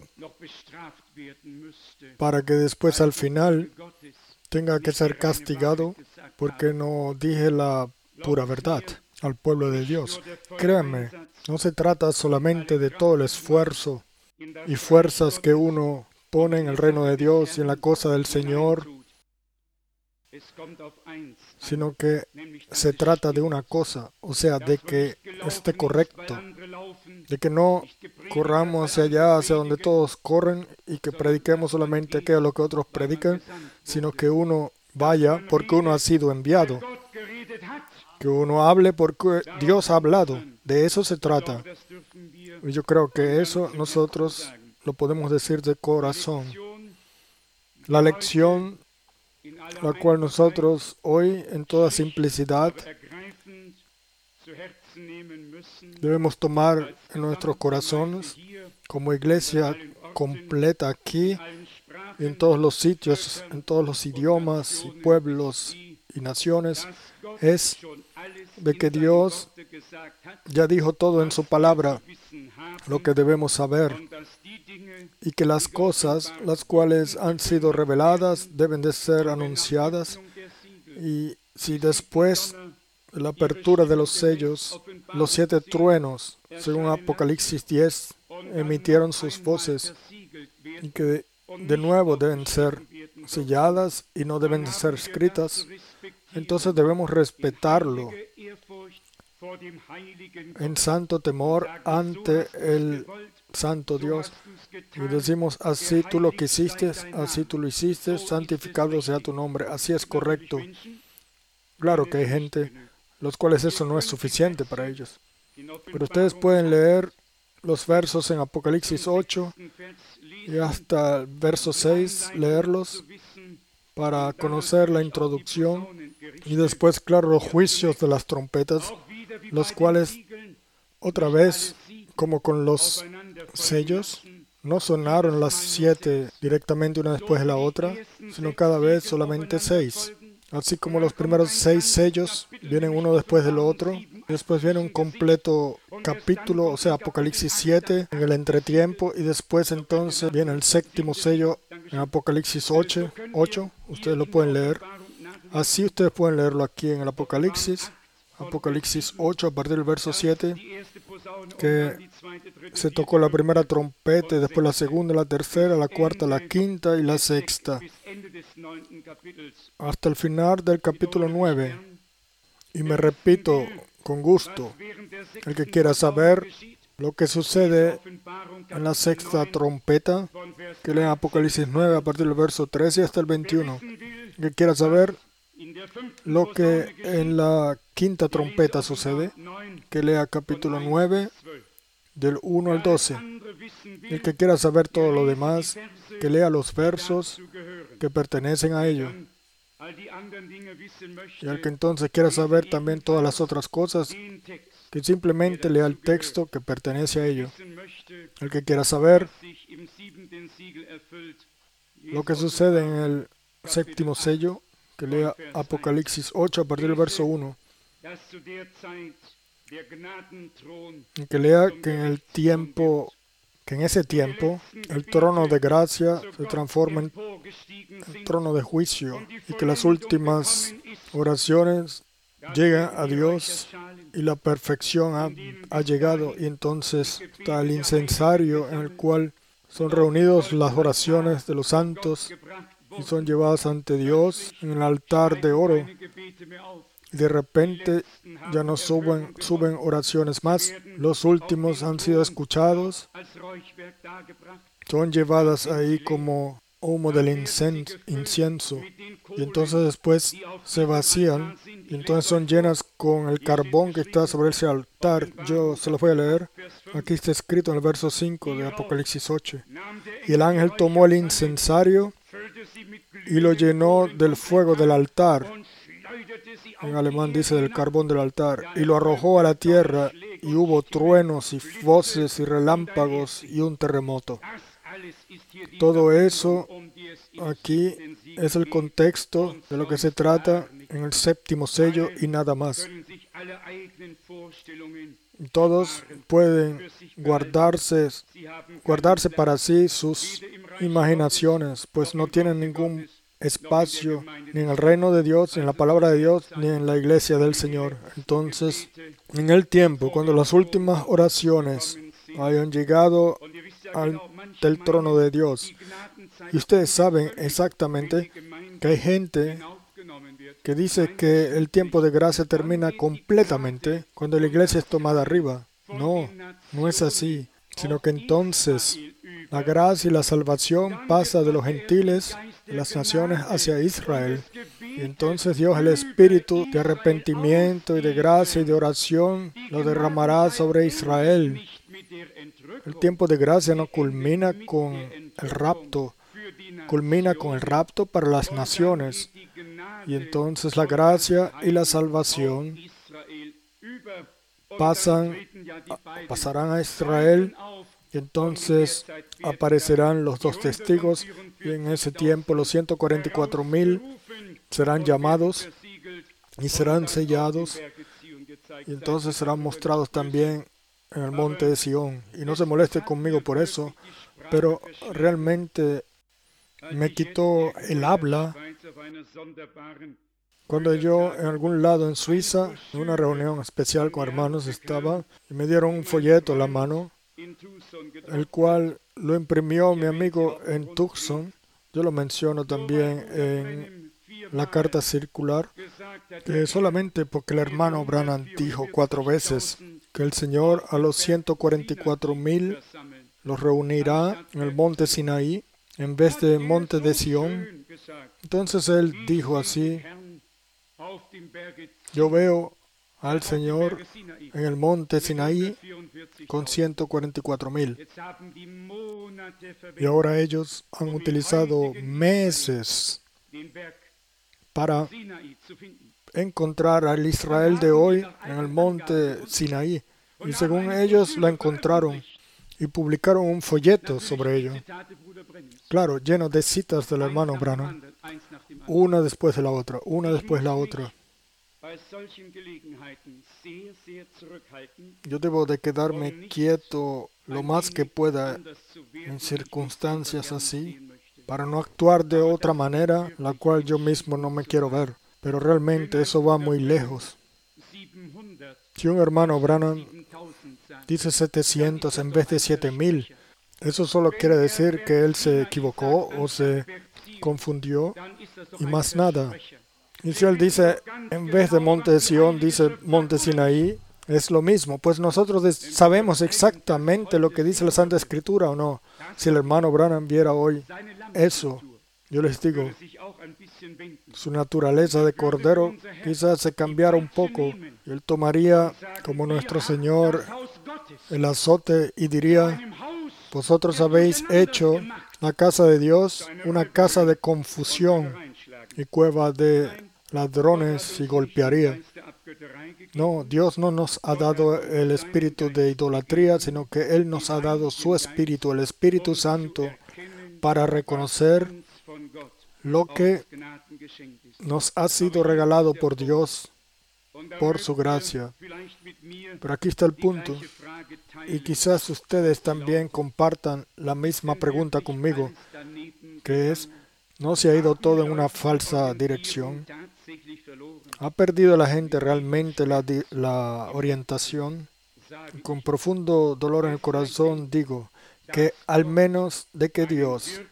para que después al final tenga que ser castigado porque no dije la pura verdad al pueblo de Dios. Créanme, no se trata solamente de todo el esfuerzo y fuerzas que uno pone en el reino de Dios y en la cosa del Señor, sino que se trata de una cosa, o sea, de que esté correcto, de que no corramos hacia allá, hacia donde todos corren, y que prediquemos solamente aquello lo que otros predican, sino que uno vaya porque uno ha sido enviado, que uno hable porque Dios ha hablado. De eso se trata. Y yo creo que eso nosotros lo podemos decir de corazón. La lección la cual nosotros hoy, en toda simplicidad, debemos tomar en nuestros corazones como iglesia completa aquí, en todos los sitios, en todos los idiomas y pueblos y naciones, es de que Dios ya dijo todo en su palabra, lo que debemos saber, y que las cosas, las cuales han sido reveladas, deben de ser anunciadas, y si después de la apertura de los sellos, los 7 truenos, según Apocalipsis 10, emitieron sus voces, y que de nuevo deben ser selladas y no deben ser escritas, entonces debemos respetarlo en santo temor ante el santo Dios. Y decimos, así tú lo quisiste, así tú lo hiciste, santificado sea tu nombre, así es correcto. Claro que hay gente, los cuales eso no es suficiente para ellos. Pero ustedes pueden leer los versos en Apocalipsis 8 y hasta el verso 6, leerlos para conocer la introducción y después, claro, los juicios de las trompetas, los cuales otra vez, como con los sellos, no sonaron las 7 directamente una después de la otra, sino cada vez solamente 6. Así como los primeros 6 sellos vienen uno después del otro, después viene un completo capítulo, o sea, Apocalipsis 7 en el entretiempo, y después entonces viene el 7º sello en Apocalipsis 8, ustedes lo pueden leer. Así ustedes pueden leerlo aquí en el Apocalipsis 8 a partir del verso 7, que se tocó la primera trompeta, y después la segunda, la tercera, la cuarta, la quinta y la sexta, hasta el final del capítulo 9. Y me repito con gusto, el que quiera saber lo que sucede en la sexta trompeta, que lea Apocalipsis 9 a partir del verso 13 hasta el 21. El que quiera saber lo que en la quinta trompeta sucede, que lea capítulo 9 del 1 al 12. El que quiera saber todo lo demás, que lea los versos que pertenecen a ello. Y el que entonces quiera saber también todas las otras cosas, que simplemente lea el texto que pertenece a ello. El que quiera saber lo que sucede en el séptimo sello, que lea Apocalipsis 8 a partir del verso 1. Y que lea que en ese tiempo el trono de gracia se transforma en el trono de juicio, y que las últimas oraciones llegan a Dios y la perfección ha llegado, y entonces está el incensario en el cual son reunidos las oraciones de los santos y son llevadas ante Dios en el altar de oro. Y de repente ya no suben oraciones más. Los últimos han sido escuchados, son llevadas ahí como humo del incienso, y entonces después se vacían, y entonces son llenas con el carbón que está sobre ese altar. Yo se lo voy a leer. Aquí está escrito en el verso 5 de Apocalipsis 8. Y el ángel tomó el incensario y lo llenó del fuego del altar. En alemán dice del carbón del altar. Y lo arrojó a la tierra, y hubo truenos y voces y relámpagos y un terremoto. Todo eso aquí es el contexto de lo que se trata en el séptimo sello y nada más. Todos pueden guardarse para sí sus imaginaciones, pues no tienen ningún espacio ni en el reino de Dios, ni en la palabra de Dios, ni en la iglesia del Señor. Entonces, en el tiempo, cuando las últimas oraciones hayan llegado ante el trono de Dios, y ustedes saben exactamente que hay gente que dice que el tiempo de gracia termina completamente cuando la iglesia es tomada arriba. No, no es así, sino que entonces la gracia y la salvación pasa de los gentiles, de las naciones, hacia Israel. Y entonces Dios, el espíritu de arrepentimiento y de gracia y de oración, lo derramará sobre Israel. El tiempo de gracia no culmina con el rapto, culmina con el rapto para las naciones. Y entonces la gracia y la salvación pasarán a Israel, y entonces aparecerán los dos testigos, y en ese tiempo los 144,000 serán llamados y serán sellados, y entonces serán mostrados también en el monte de Sión. Y no se moleste conmigo por eso, pero realmente me quitó el habla cuando yo en algún lado en Suiza, en una reunión especial con hermanos estaba, y me dieron un folleto a la mano, el cual lo imprimió mi amigo en Tucson. Yo lo menciono también en la carta circular, que solamente porque el hermano Branham dijo 4 veces que el Señor a los 144,000 los reunirá en el monte Sinaí en vez de monte de Sión. Entonces él dijo así: yo veo al Señor en el monte Sinaí con 144,000. Y ahora ellos han utilizado meses para encontrar al Israel de hoy en el monte Sinaí. Y según ellos lo encontraron y publicaron un folleto sobre ello. Claro, lleno de citas del hermano Branham, una después de la otra, una después de la otra. Yo debo de quedarme quieto lo más que pueda en circunstancias así, para no actuar de otra manera, la cual yo mismo no me quiero ver. Pero realmente eso va muy lejos. Si un hermano Branham dice 700 en vez de 7000, eso solo quiere decir que él se equivocó o se confundió y más nada. Y si él dice, en vez de monte de Sión, dice monte Sinaí, es lo mismo. Pues nosotros sabemos exactamente lo que dice la Santa Escritura o no. Si el hermano Branham viera hoy eso, yo les digo, su naturaleza de cordero quizás se cambiara un poco. Y él tomaría, como nuestro Señor, el azote y diría, vosotros habéis hecho la casa de Dios una casa de confusión y cueva de ladrones, y golpearía. No, Dios no nos ha dado el espíritu de idolatría, sino que Él nos ha dado su espíritu, el Espíritu Santo, para reconocer lo que nos ha sido regalado por Dios, por su gracia. Pero aquí está el punto, y quizás ustedes también compartan la misma pregunta conmigo, que es, ¿no se ha ido todo en una falsa dirección? ¿Ha perdido la gente realmente la orientación? Con profundo dolor en el corazón digo que al menos de que Dios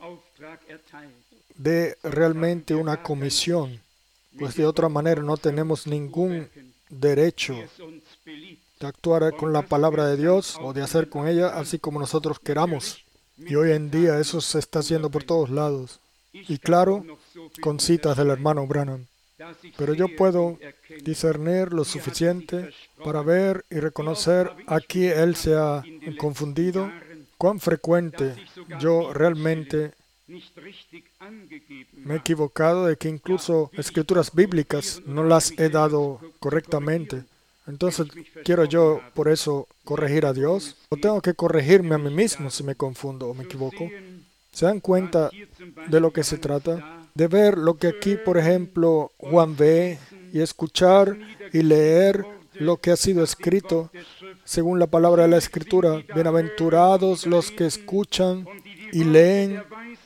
dé realmente una comisión, pues de otra manera no tenemos ningún derecho de actuar con la palabra de Dios o de hacer con ella así como nosotros queramos. Y hoy en día eso se está haciendo por todos lados. Y claro, con citas del hermano Branham. Pero yo puedo discernir lo suficiente para ver y reconocer aquí él se ha confundido, cuán frecuente yo realmente me he equivocado de que incluso escrituras bíblicas no las he dado correctamente. Entonces, ¿quiero yo por eso corregir a Dios? ¿O tengo que corregirme a mí mismo si me confundo o me equivoco? ¿Se dan cuenta de lo que se trata? De ver lo que aquí, por ejemplo, Juan ve y escuchar y leer lo que ha sido escrito según la palabra de la Escritura. Bienaventurados los que escuchan y leen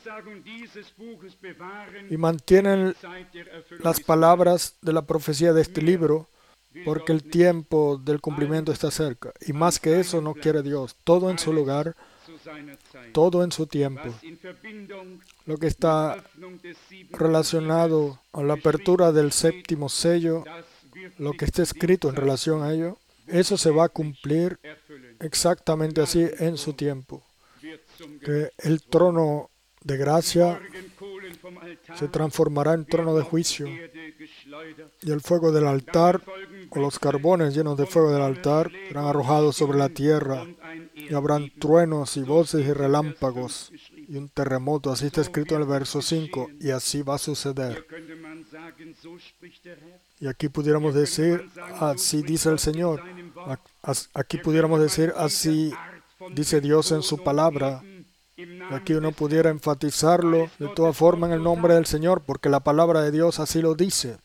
y mantienen las palabras de la profecía de este libro, porque el tiempo del cumplimiento está cerca. Y más que eso no quiere Dios. Todo en su lugar, todo en su tiempo. Lo que está relacionado a la apertura del séptimo sello, lo que está escrito en relación a ello, eso se va a cumplir exactamente así en su tiempo. Que el trono de gracia se transformará en trono de juicio y el fuego del altar o los carbones llenos de fuego del altar serán arrojados sobre la tierra y habrán truenos y voces y relámpagos y un terremoto. Así está escrito en el verso 5 y así va a suceder. Y aquí pudiéramos decir, así dice el Señor. Aquí pudiéramos decir, así dice Dios en su palabra. Aquí uno pudiera enfatizarlo de toda forma en el nombre del Señor, porque la palabra de Dios así lo dice.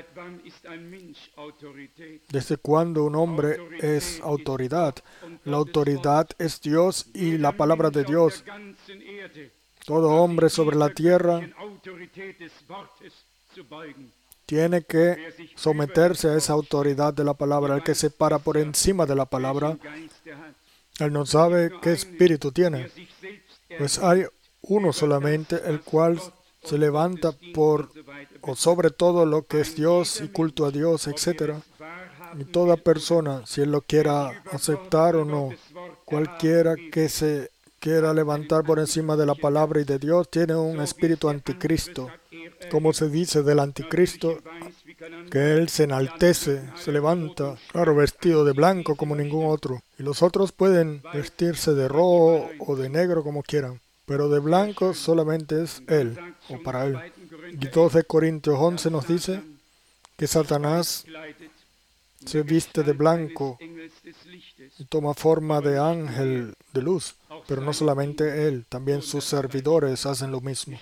¿Desde cuándo un hombre es autoridad? La autoridad es Dios y la palabra de Dios. Todo hombre sobre la tierra tiene que someterse a esa autoridad de la palabra. El que se para por encima de la palabra, él no sabe qué espíritu tiene. Pues hay uno solamente, el cual se levanta por o sobre todo lo que es Dios y culto a Dios, etc. Y toda persona, si él lo quiera aceptar o no, cualquiera que se quiera levantar por encima de la palabra y de Dios, tiene un espíritu anticristo. Como se dice del anticristo, que él se enaltece, se levanta, claro, vestido de blanco como ningún otro. Y los otros pueden vestirse de rojo o de negro como quieran, pero de blanco solamente es él, o para él. Y 2 de Corintios 11 nos dice que Satanás se viste de blanco y toma forma de ángel de luz, pero no solamente él, también sus servidores hacen lo mismo.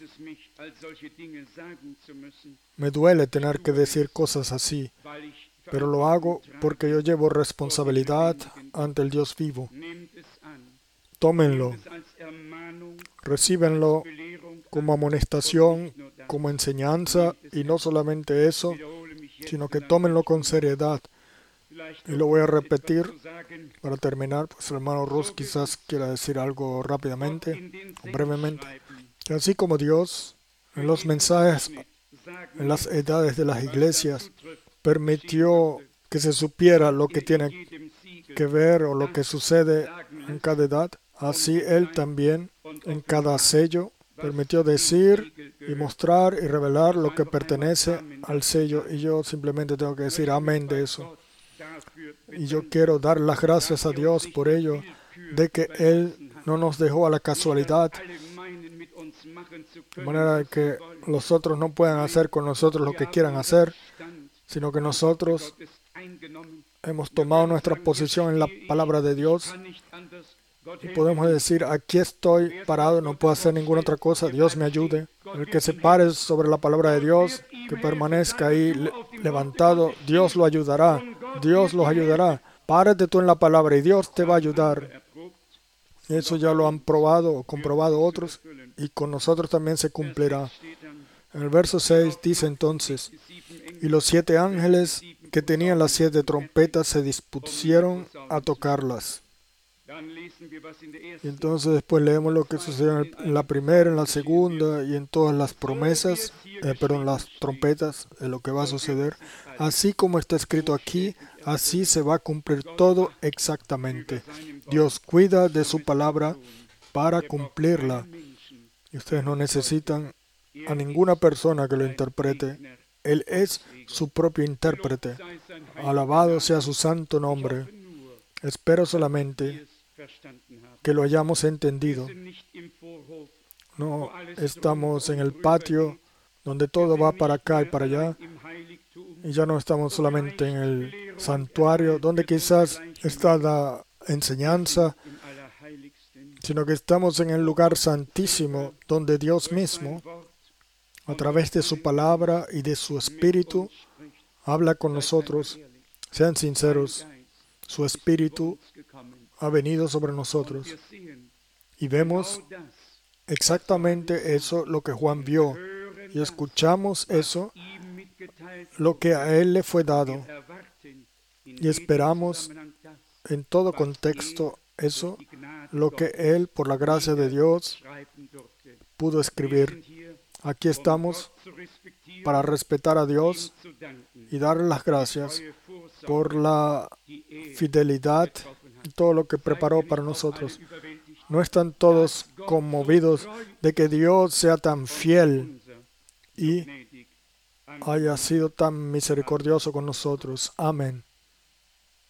Me duele tener que decir cosas así, pero lo hago porque yo llevo responsabilidad ante el Dios vivo. Tómenlo, recíbenlo como amonestación, como enseñanza, y no solamente eso, sino que tómenlo con seriedad. Y lo voy a repetir para terminar, pues el hermano Ross quizás quiera decir algo rápidamente o brevemente. Que así como Dios en los mensajes, en las edades de las iglesias, permitió que se supiera lo que tiene que ver o lo que sucede en cada edad, así Él también en cada sello permitió decir y mostrar y revelar lo que pertenece al sello. Y yo simplemente tengo que decir amén de eso. Y yo quiero dar las gracias a Dios por ello, de que Él no nos dejó a la casualidad, de manera que los otros no puedan hacer con nosotros lo que quieran hacer, sino que nosotros hemos tomado nuestra posición en la palabra de Dios y podemos decir, aquí estoy parado, no puedo hacer ninguna otra cosa, Dios me ayude. El que se pare sobre la palabra de Dios, que permanezca ahí levantado, Dios lo ayudará, Dios los ayudará. Párate tú en la palabra y Dios te va a ayudar. Eso ya lo han probado o comprobado otros y con nosotros también se cumplirá. En el verso 6 dice entonces, y los 7 ángeles que tenían las 7 trompetas se dispusieron a tocarlas. Y entonces después leemos lo que sucedió en la primera, en la segunda y en todas las promesas, las trompetas, de lo que va a suceder. Así como está escrito aquí, así se va a cumplir todo exactamente. Dios cuida de su palabra para cumplirla. Y ustedes no necesitan a ninguna persona que lo interprete. Él es su propio intérprete. Alabado sea su santo nombre. Espero solamente que lo hayamos entendido. No estamos en el patio donde todo va para acá y para allá. Y ya no estamos solamente en el santuario donde quizás está la enseñanza, sino que estamos en el lugar santísimo donde Dios mismo, a través de su palabra y de su espíritu, habla con nosotros. Sean sinceros, su espíritu ha venido sobre nosotros. Y vemos exactamente eso, lo que Juan vio. Y escuchamos eso, lo que a él le fue dado. Y esperamos en todo contexto eso, lo que él, por la gracia de Dios, pudo escribir. Aquí estamos para respetar a Dios y darle las gracias por la fidelidad y todo lo que preparó para nosotros. No están todos conmovidos de que Dios sea tan fiel y haya sido tan misericordioso con nosotros. Amén.